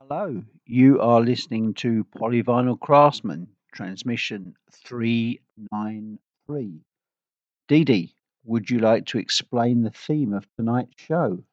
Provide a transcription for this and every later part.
Hello, you are listening to Polyvinyl Craftsman, transmission 393. Dee Dee, would you like to explain the theme of tonight's show?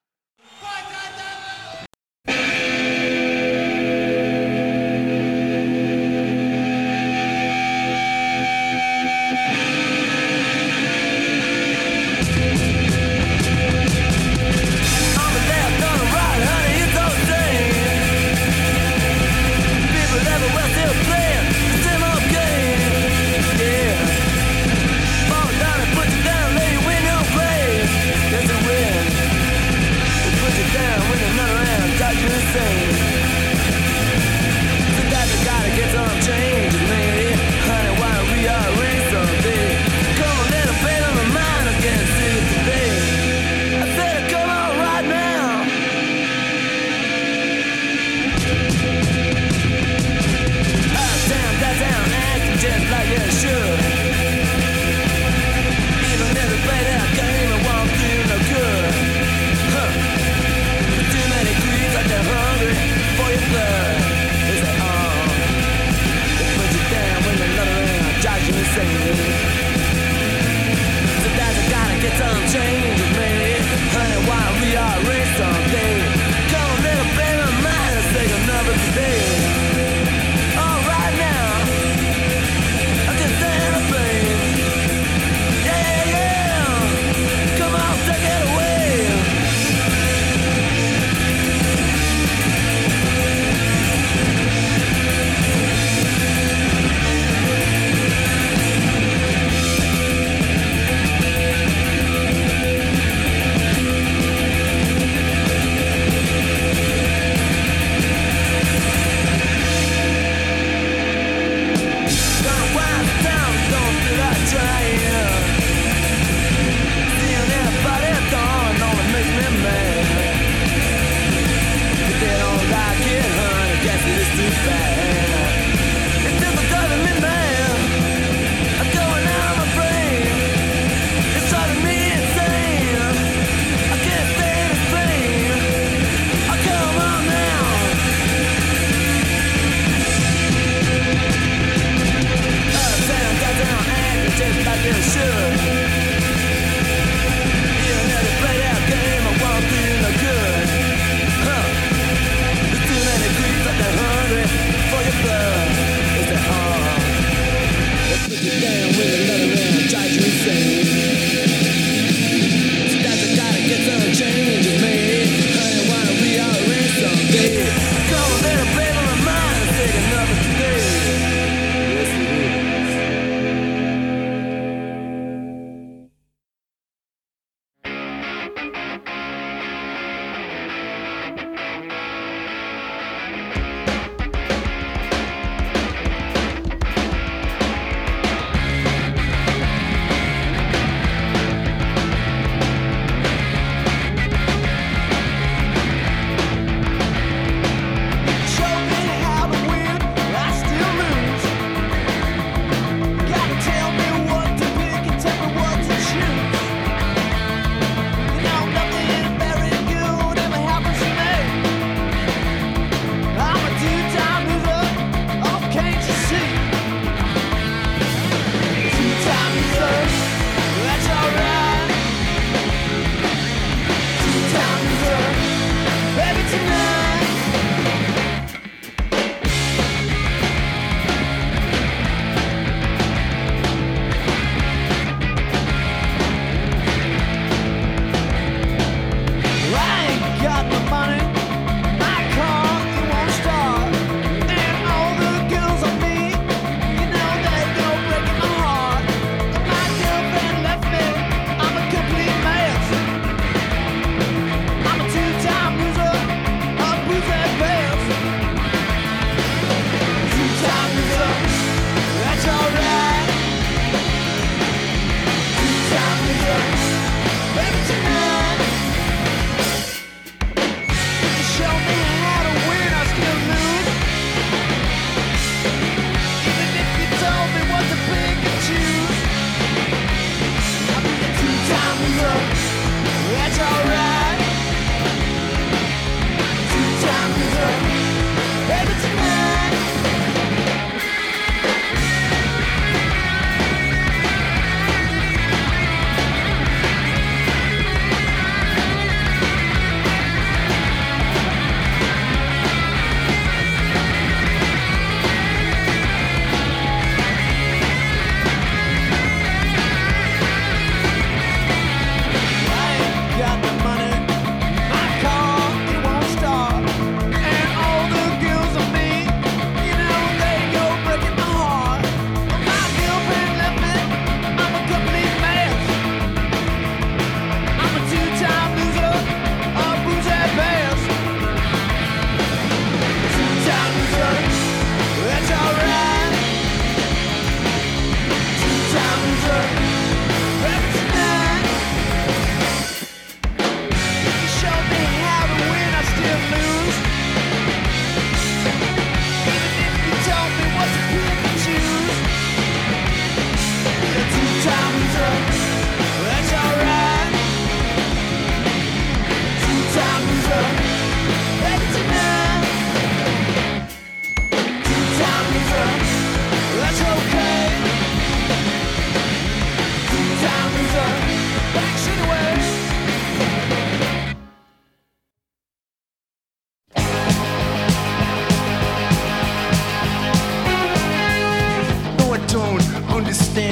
Put you down.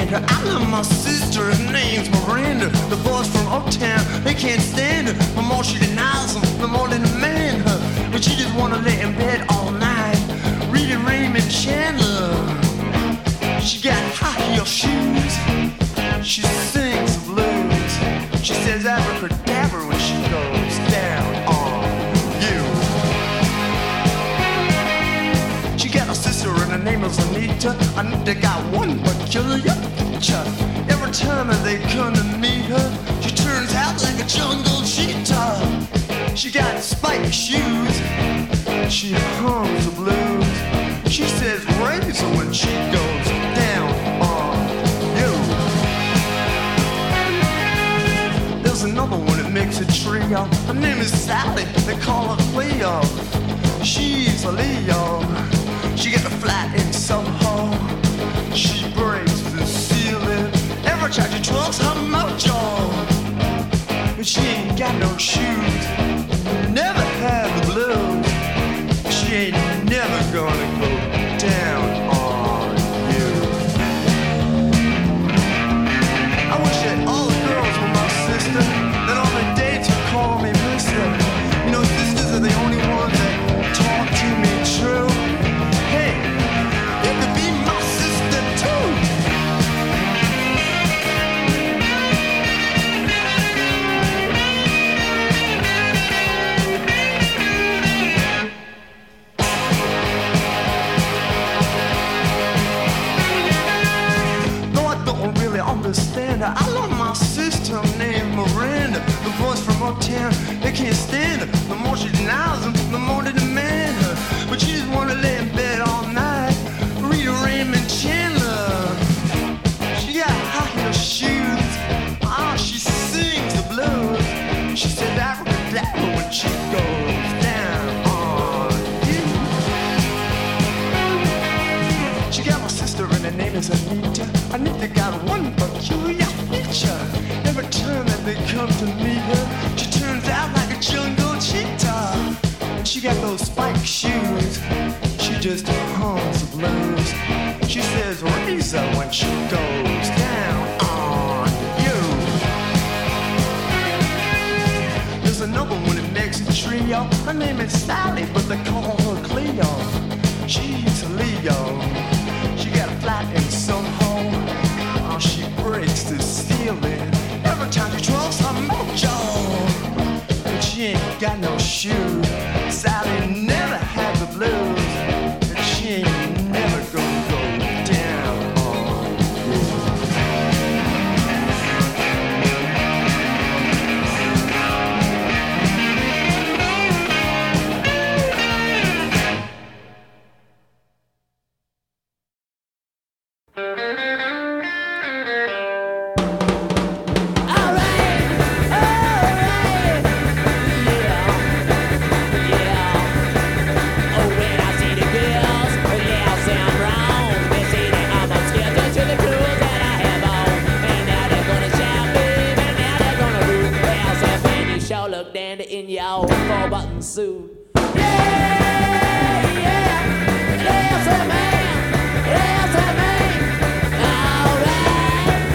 meet her. I love my sister, her name's Miranda. The boys from Uptown, they can't stand her. The more she denies them, the more they demand her. But she just wanna lay in bed all night, reading Raymond Chandler. She got high heel shoes, she sings the blues. She says abracadabra when she goes down on you. She got a sister and her name is Anita. Anita got one peculiar feature. Every time that they come to meet her, she turns out like a jungle cheetah. She got spiked shoes, she hums the blues. She says razor when she goes down on you. There's another one that makes a trio. Her name is Sally, they call her Cleo. She's a Leo. She got a flat in Soho. She breaks the ceiling every time she twirls her mojo. But she ain't got no shoes, never had the blues. She ain't never gonna go down on you. I wish that all the girls were my sister, that all the dates would call me mister. You know, sisters are the only ones that talk to me true. Hey, you could be my sister too. Understand her. I love my sister named Miranda. The boys from Uptown, they can't stand her. The more she denies them, the more they demand her. But she just wanna lay in bed all night, read Raymond Chandler. She got high heel shoes, she sings the blues. She says abracadabra when she goes down on you. She got my sister and her name is Anita. Anita got one peculiar feature. Every time that they come to meet her, she turns out like a jungle cheetah. She got those spiked shoes, she just hums the blues. She says razor when she goes down on you. There's another one that makes a trio. Her name is Sally, but they call her Cleo. She's a Leo. She got a flat in Soho. She breaks the ceiling every time she twirls her mojo. But she ain't got no shoes. Sally never had the blues. And she ain't never gonna go down on you. In your four-button suit. Yeah, yeah, yes, man, yes, man. All right,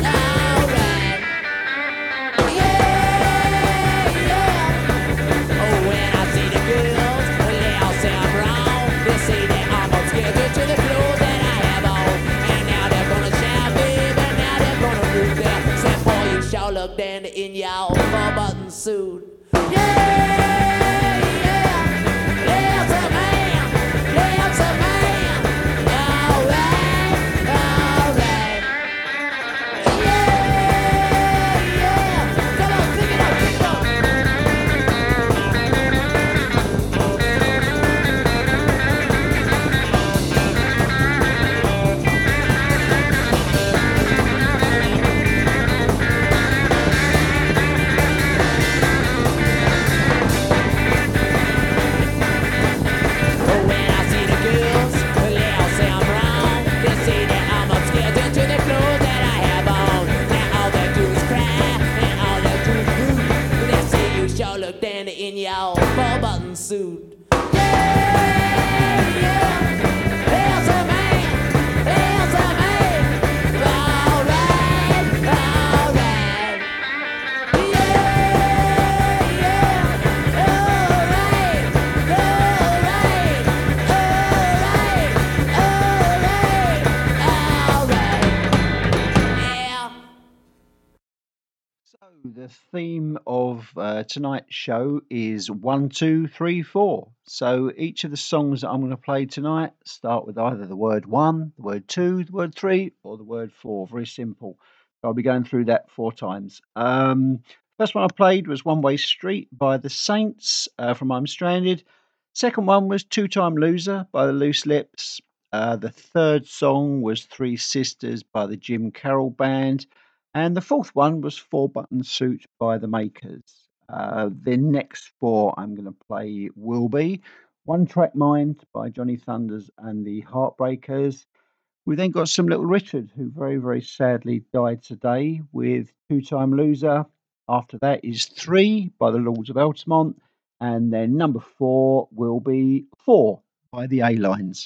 yeah, yeah. Oh, when I see the girls, they all sound wrong. They say they almost get to the clothes that I have on, and now they're gonna shout, baby, now they're gonna move there. Say, boy, you sure look dandy in your four-button suit. Yeah, yeah. The theme of tonight's show is 1, 2, 3, 4. So each of the songs that I'm going to play tonight start with either the word 1, the word 2, the word 3, or the word 4. Very simple. So I'll be going through that 4 times. First one I played was One Way Street by the Saints from I'm Stranded. Second one was Two Time Loser by the Loose Lips. The third song was Three Sisters by the Jim Carroll Band. And the fourth one was Four Button Suit by the Makers. The next 4 I'm going to play will be One Track Mind by Johnny Thunders and the Heartbreakers. We then got some Little Richard, who very, very sadly died today, with Two Time Loser. After that is 3 by the Lords of Altamont. And then number 4 will be 4 by the A-Lines.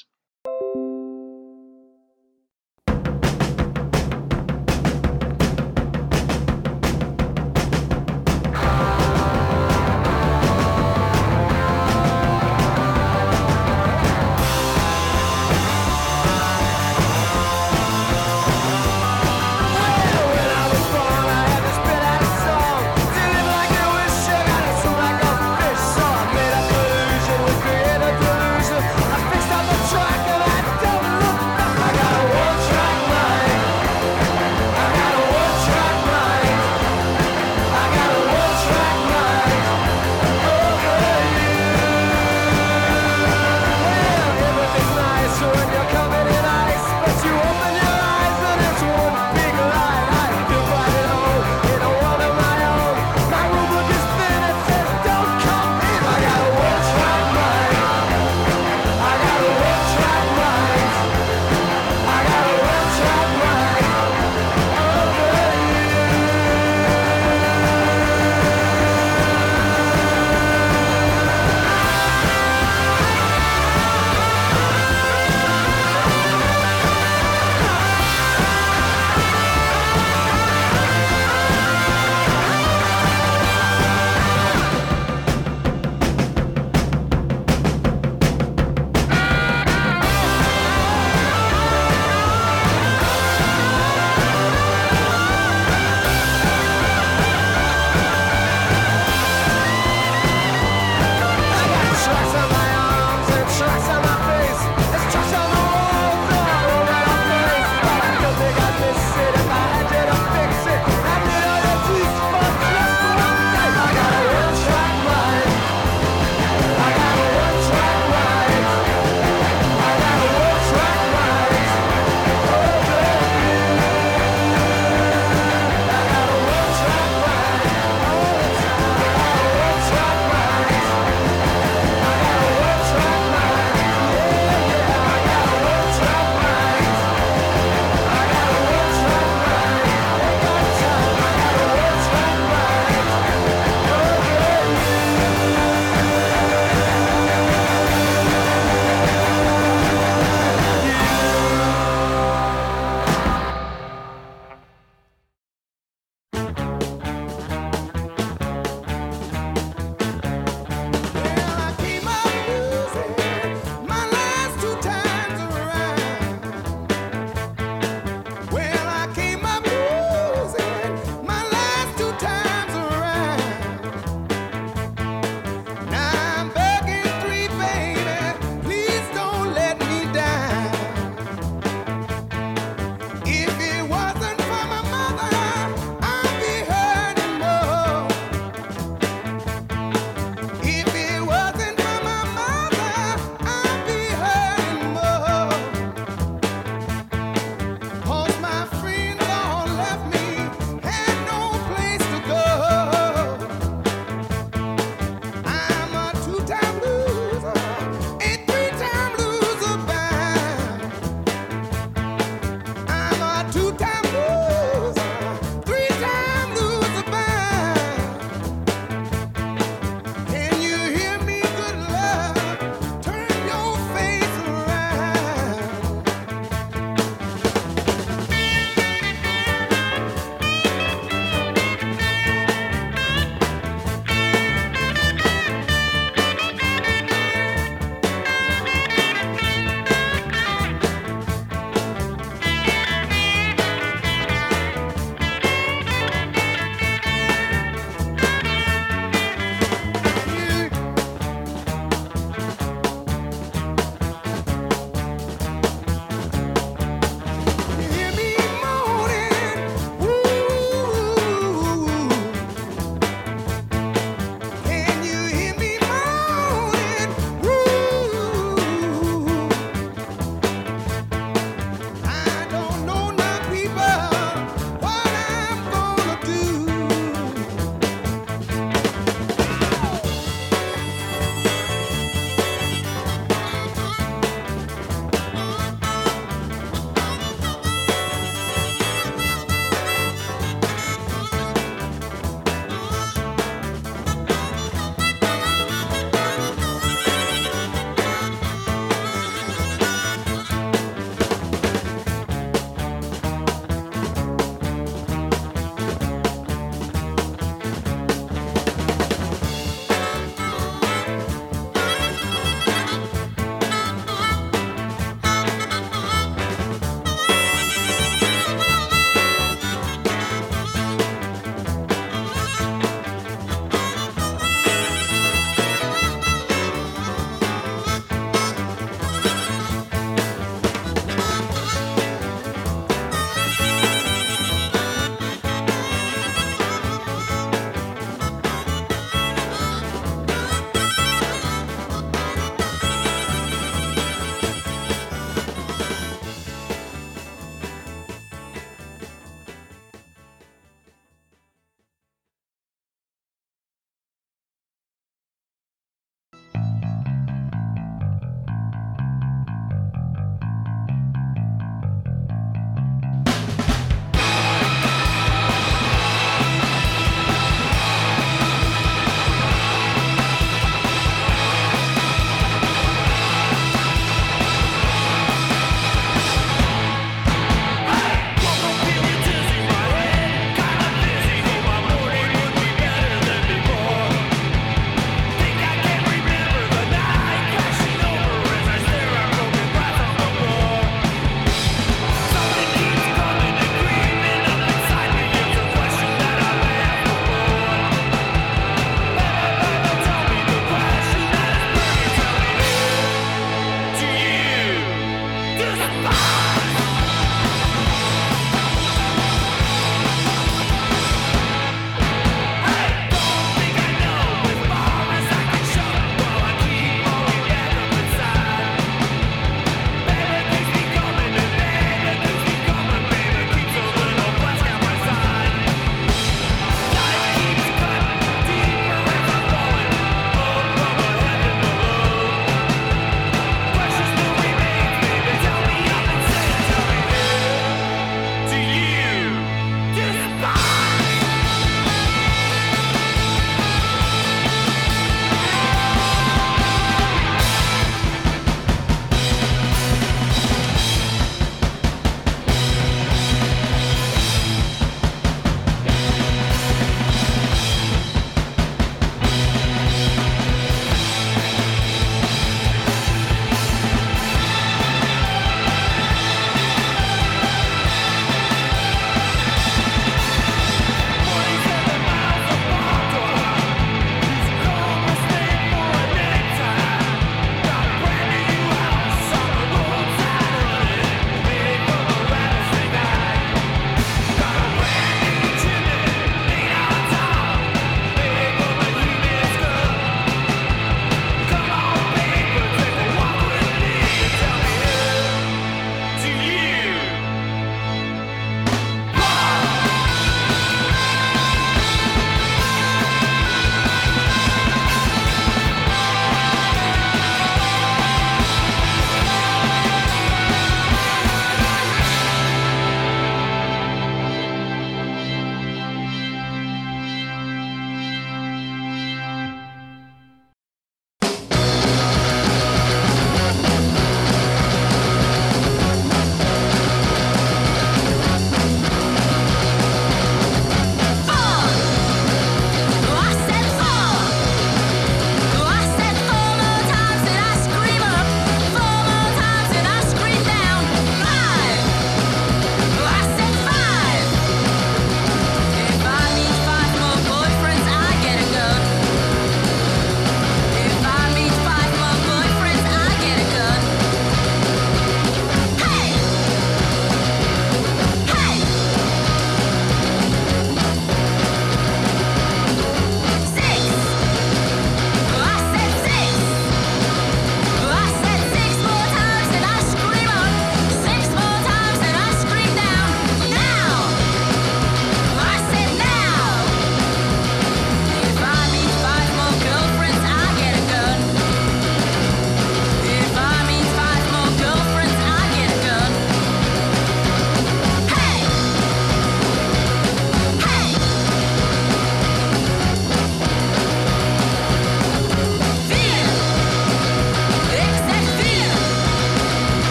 Try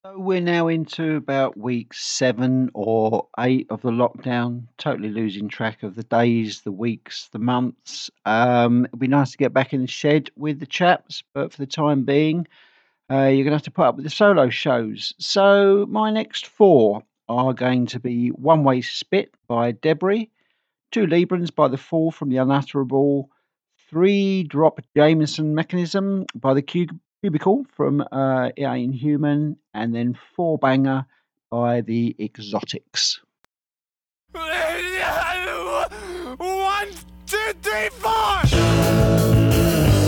So we're now into about week 7 or 8 of the lockdown, totally losing track of the days, the weeks, the months. It'd be nice to get back in the shed with the chaps, but for the time being, you're going to have to put up with the solo shows. So my next 4 are going to be One Way Spit by Debris, Two Librans by The Fall from the Unutterable, 3 Drop Jameson Mechanism by the Cubicle from Inhuman, and then 4 Banger by the Exotics. 1, 2, 3, 4!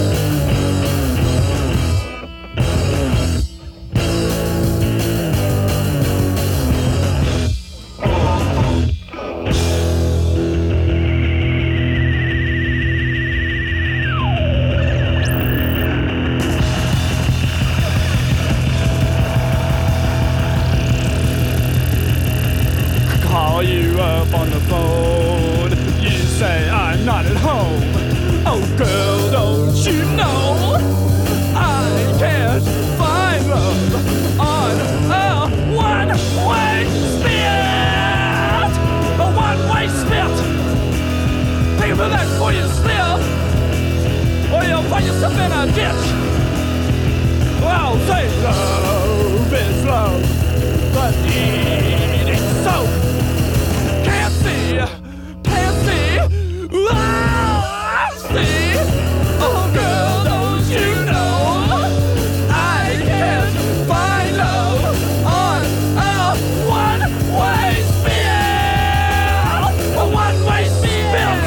Call you up on the phone. You say I'm not at home. Oh girl, don't you know I can't find love on a one-way spit. A one-way spit. Think about that before you slip, or you'll find yourself in a ditch. Well, say love is love, but it ain't so. Can't see, oh, I see. Oh girl, don't you know I can't find love on a one-way spit. A one-way spit.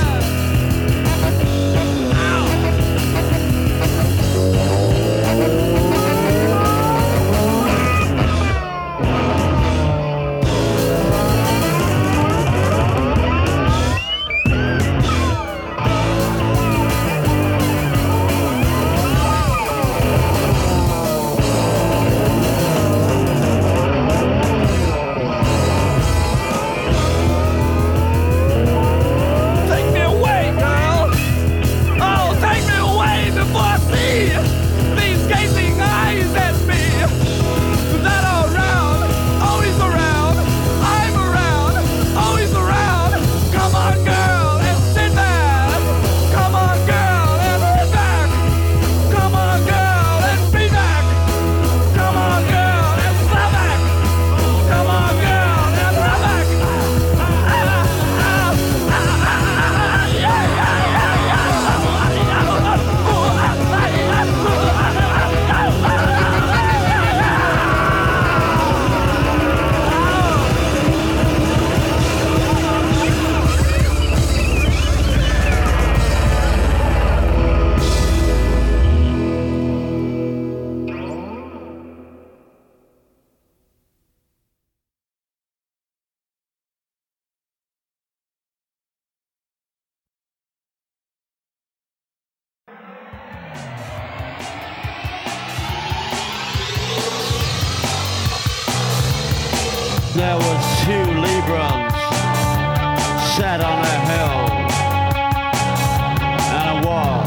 Take me away, girl. Oh, take me away before I see these gazing eyes at me that are around, always around. I'm around, always around. Come on, girl, and sit back. Come on, girl, and be back. Come on, girl, and be back. Come on, girl, and slap back. Come on, girl, and run back. There were 2 Librans sat on a hill and a wall,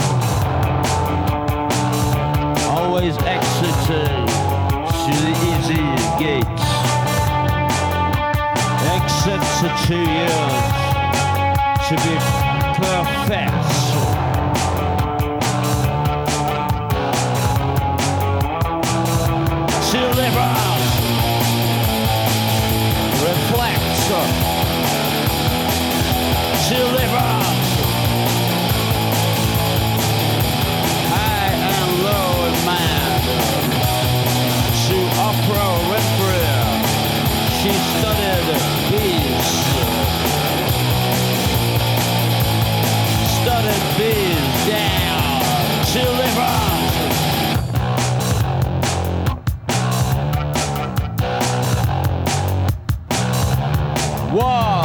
always exiting to the easy gates. Exit to 2 years to be perfect. Two Librans reflect. Deliver high and low and mad to Oprah Winfrey. She studied bees. Studied bees down. Deliver. Whoa!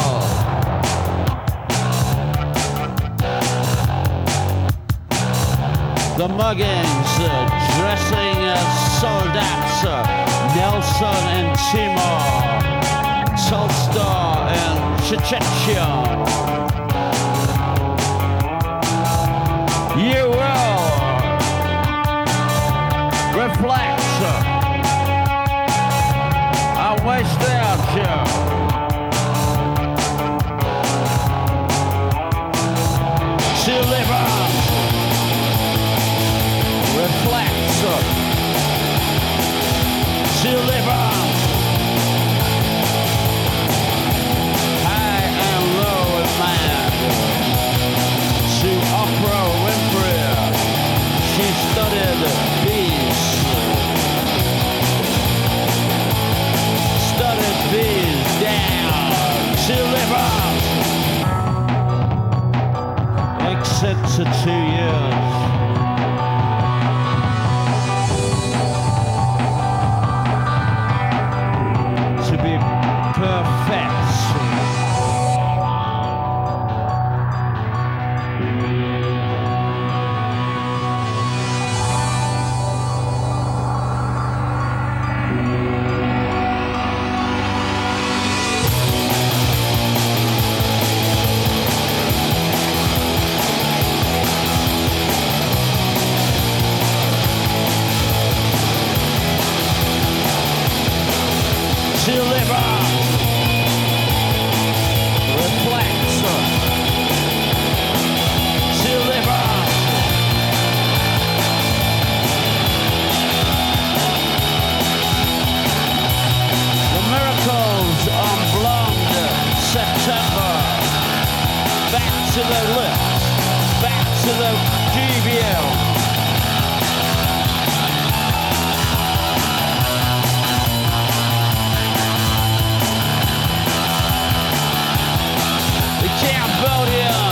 The muggings, dressing as soldats, Nelson and Timor, Tolstoy and Chechnya. You will reflect Oprah Winfrey. She studied bees. Studied bees down to liver. Exit to 2 years. To be perfect. Deliver. Reflect. Deliver. The miracles on blonde September. Back to the lips. Back to the GBL. Cambodia.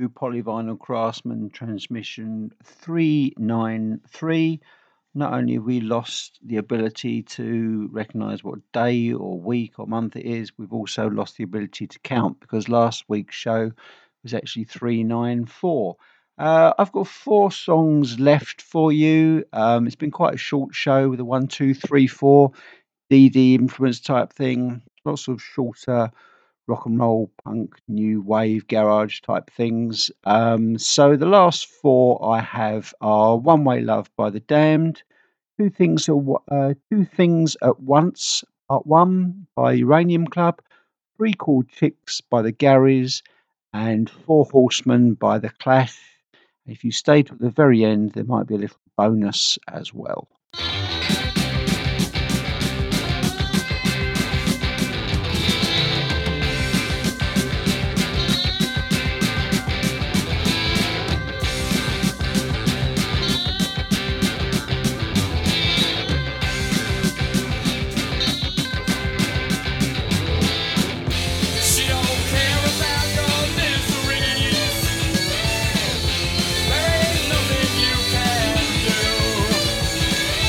to Polyvinyl Craftsman transmission 393. Not only have we lost the ability to recognise what day or week or month it is, we've also lost the ability to count because last week's show was actually 394. I've got 4 songs left for you. It's been quite a short show with a 1, 2, 3, 4 DD influence type thing. Lots of shorter rock and roll, punk, new wave, garage type things. So the last 4 I have are One Way Love by The Damned, Two Things at Once, Part 1 by Uranium Club, Three Chord Chicks by The Garys, and Four Horsemen by The Clash. If you stay to the very end, there might be a little bonus as well. She don't care about your miseries. There ain't nothing you can do.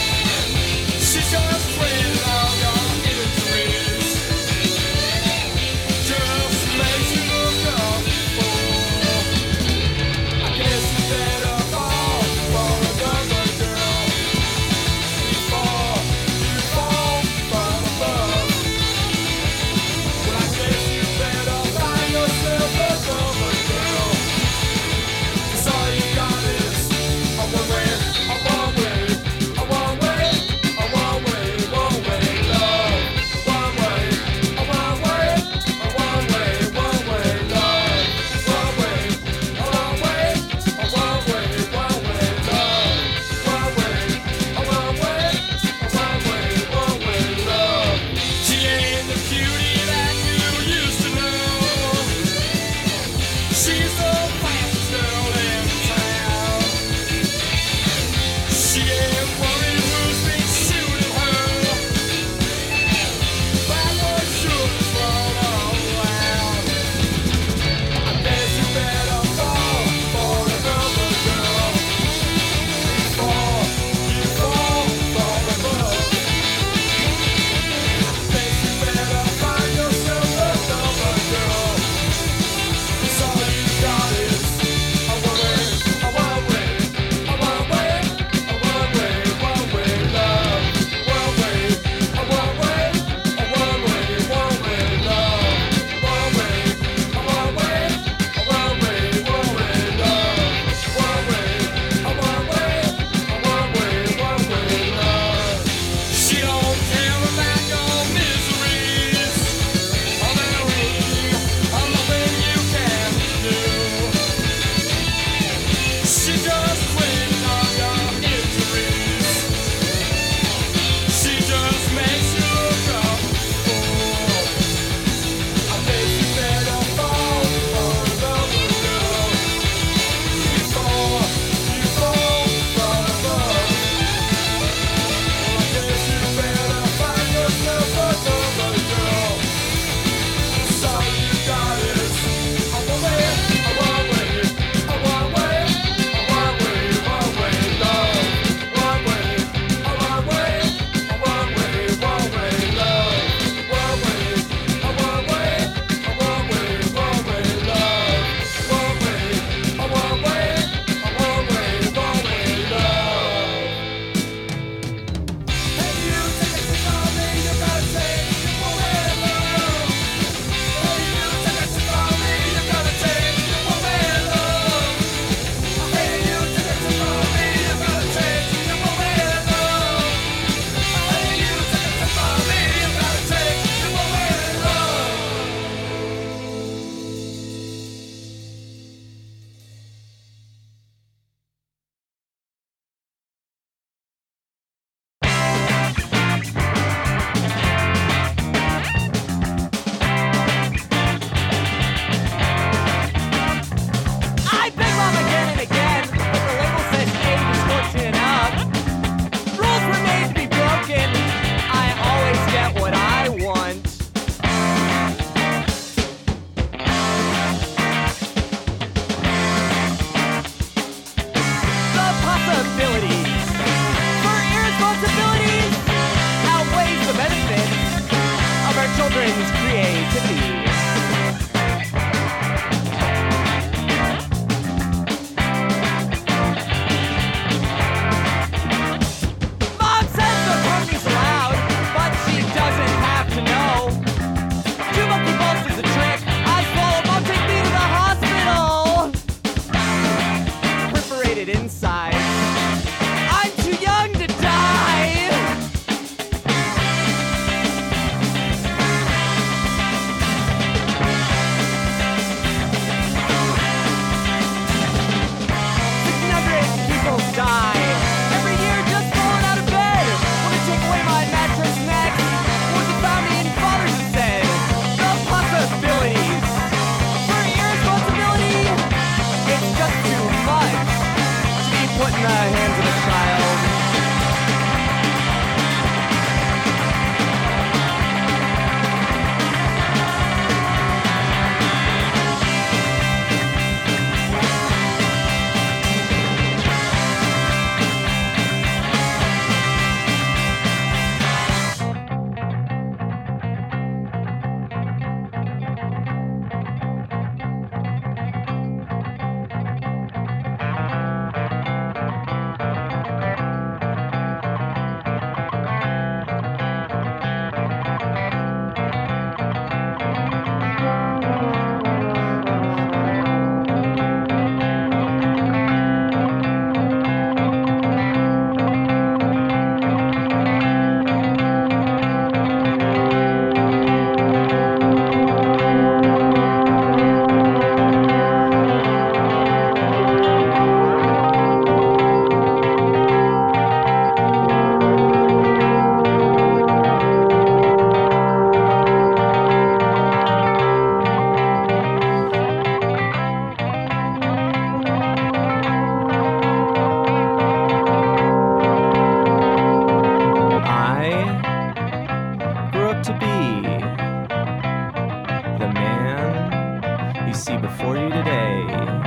we see before you today.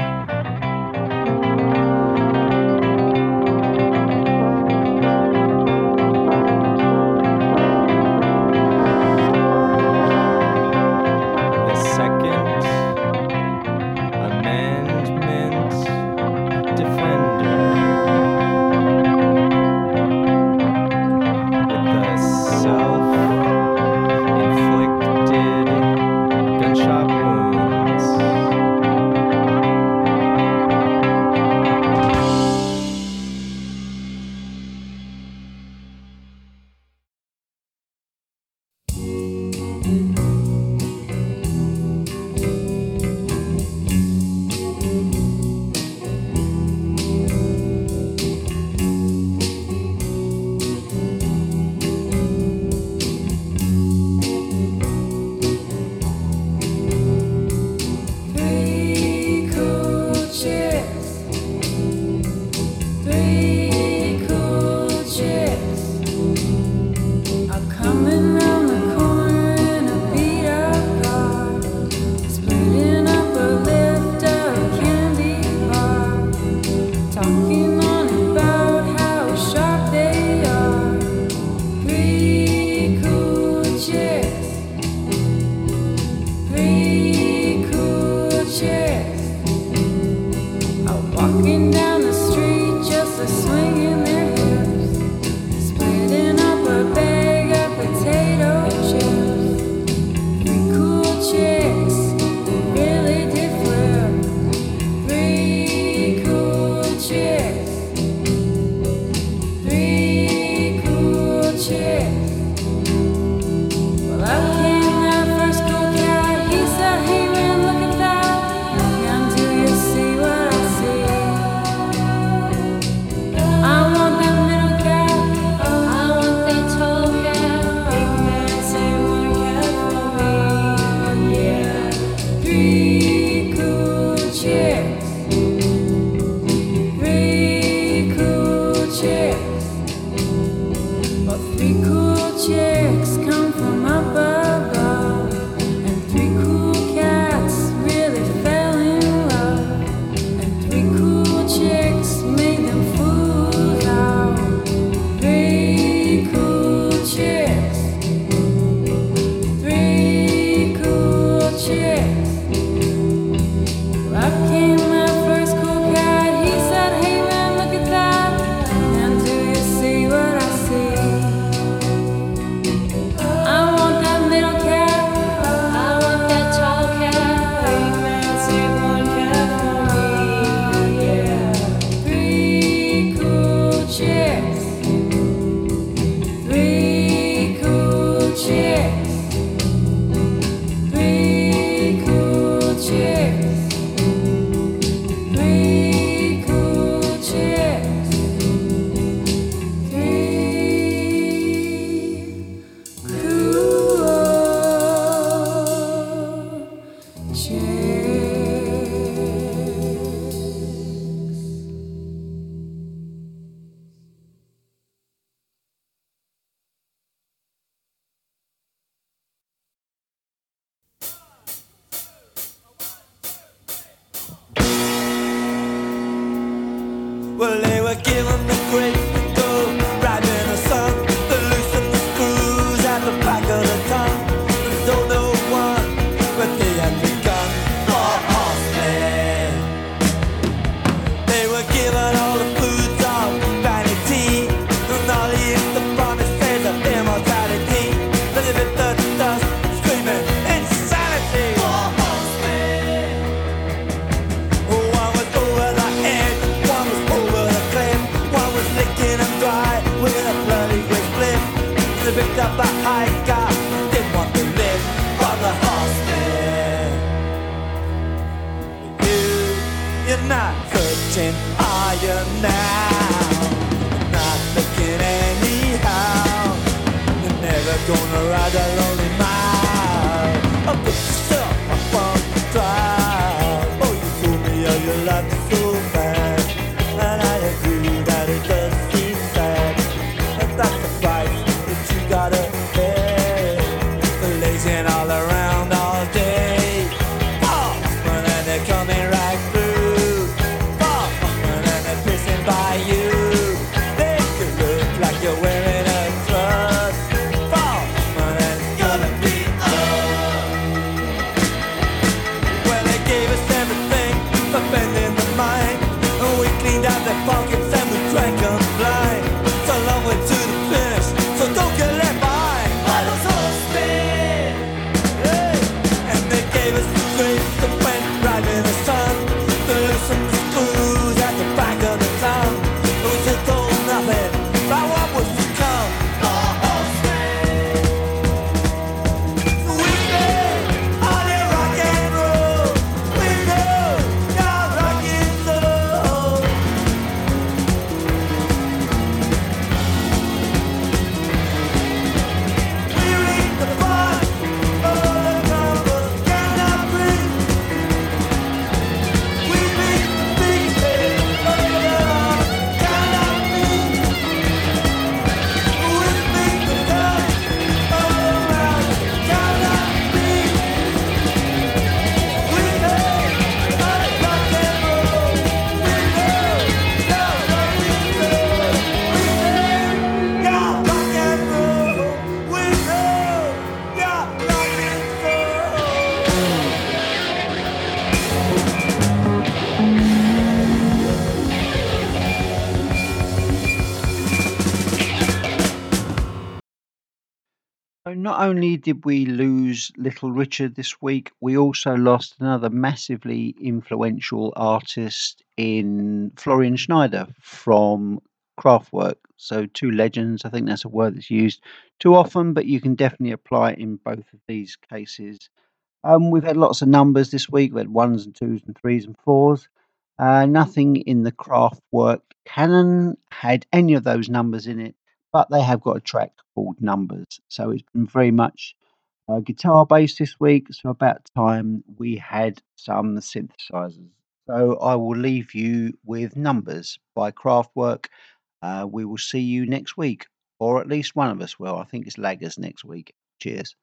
Well, they were given the great to go, riding in the sun. They loosened the screws at the back of the tongue. They told no one what they had begun. For horsemen, they were given all the foods of vanity and all the promises of immortality. They live in the dust, screaming insanity. For horsemen, one was over the edge, one was over the cliff, one was licking them dry with a bloody great split. They picked up a hiker, didn't want to live for the horsemen. You're not searching, are you now? Not looking anyhow. You're never gonna ride a lonely mile. I'll put yourself up on the trial. Oh, you fool me, oh, your life is so bad. And I agree that it does seem sad. And that's the price that you gotta pay for lazing all around all day. Oh, when gave us the grace that went right in the sun. The listen clues at the back of the town. It was just told nothing about what was to come. So we say, all the rock and roll. We know your rockin' soul. We read the part of the numbers cannot breathe. We beat the pieces of the heart cannot beat. We beat the touch of the mouth cannot beat. We know our rock and roll. We know your rockin' soul. We know your rock and roll. We know your rockin' soul. So not only did we lose Little Richard this week, we also lost another massively influential artist in Florian Schneider from Kraftwerk. So two legends, I think that's a word that's used too often, but you can definitely apply it in both of these cases. We've had lots of numbers this week. We had ones and twos and threes and fours. Nothing in the Kraftwerk canon had any of those numbers in it, but they have got a track called Numbers. So it's been very much guitar based this week. So about time we had some synthesizers. So I will leave you with Numbers by Kraftwerk. We will see you next week, or at least one of us will. I think it's Laggers next week. Cheers.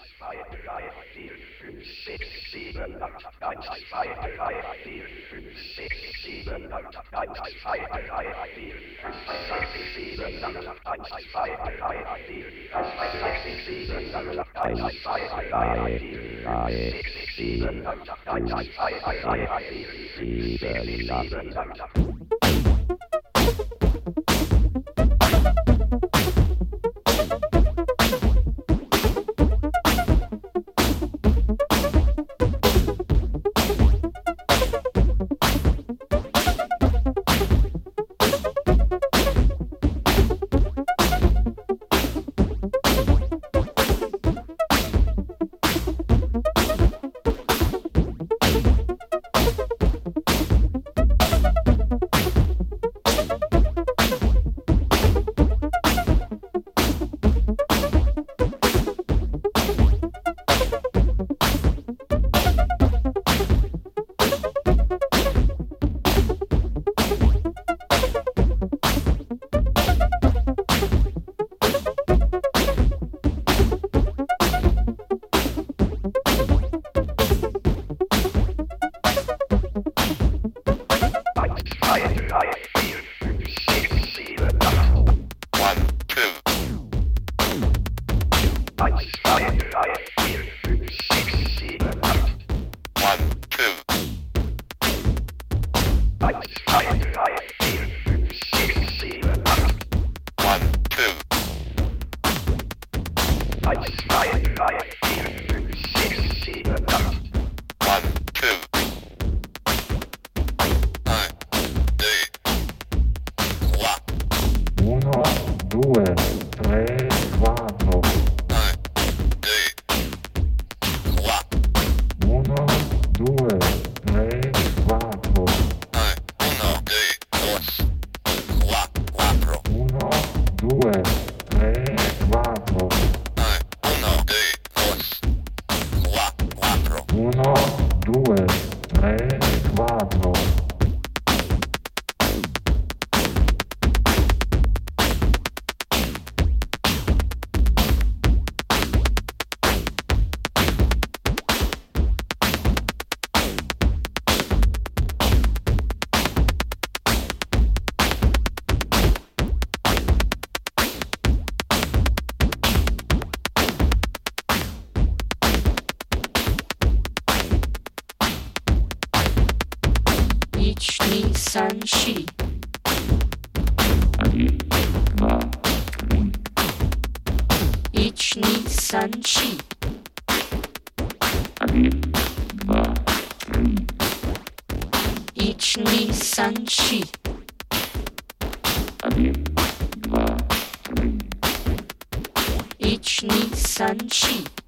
Sanshi. Ichni Sanshi. 1, 2, 3, 4. 1, 2, 3, 4.